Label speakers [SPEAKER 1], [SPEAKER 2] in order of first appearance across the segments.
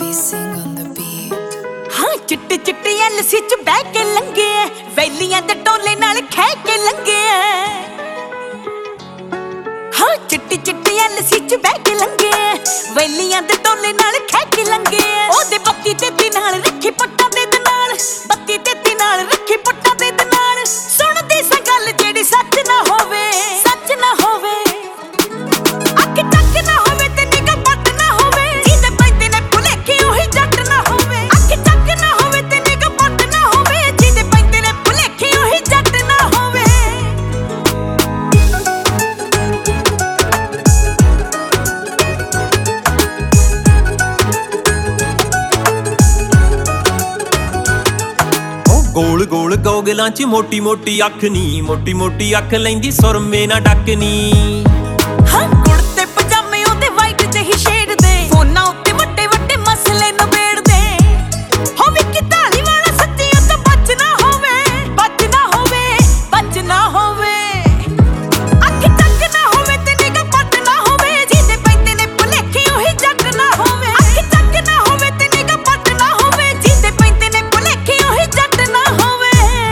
[SPEAKER 1] sing on the beat.
[SPEAKER 2] हाँ चिट्टी चिट्टी एलसी च बह के लंगे वैलियां दे टोले नाल खह के लंगे हाँ चिट्टी चिट्टी एलसी च बह के लंगे वैलियां दे टोले नाल खह के लंगे ओदे बत्ती ते नाल रखी पट्टा दे नाल बत्ती ते नाल रखी पट्टा दे नाल सुन दी सा गल जेड़ी सच ना होवे सच ना होवे अख टक ना होवे ते निगाह पट ना होवे जिंदे पैंदे ने भुलेखे ओही जट ना होवे अख टक ना होवे ते निगाह पट ना होवे जिंदे पैंदे ने भुलेखे ओही जट ना होवे
[SPEAKER 3] गोल गोल गोगलां च मोटी मोटी अख नी मोटी मोटी अख लैंदी सुरमे ना डक नी
[SPEAKER 2] हाँ कुड़ते पजामे ओदे वाइट जही शेड दे फोना उत्ते वड्डे वड्डे मसले नबेड़ दे होवे कि ताली वाला सच्चियां तो बच ना होवे बच ना होवे बच ना होवे अख टक ना होवे ते निगाह पट ना होवे जिंदे पैंदे ने भुलेखे ओही जट ना होवे अख टक ना होवे ते निगाह पट ना होवे जिंदे पैंदे ने भुलेखे ओही जट ना होवे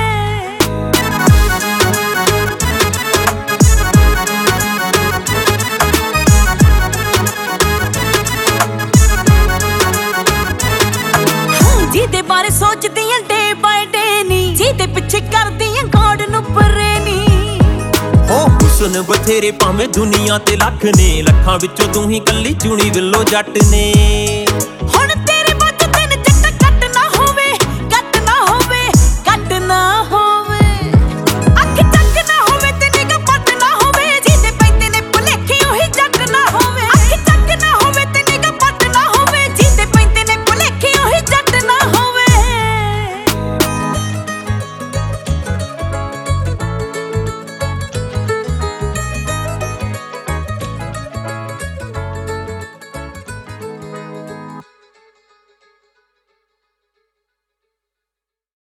[SPEAKER 2] ਜਿਹਦੇ ਬਾਰੇ ਸੋਚਦੀਆਂ ਡੇ ਬਾਏ ਡੇ ਨੀ ਜਿਹਦੇ ਪਿੱਛੇ ਕਰਦੀਆਂ ਗੋਡ ਨੂੰ ਪਰੇ ਨੀ
[SPEAKER 3] ਹੋ ਹੁਸਨ ਬਥੇਰੇ ਭਾਵੇਂ ਦੁਨੀਆ ਤੇ ਲੱਖ ਨੇ ਲੱਖਾਂ ਵਿੱਚੋਂ ਤੂੰ ਹੀ ਕੱਲੀ ਚੁਣੀ ਵਿੱਲੋ ਜੱਟ ਨੇ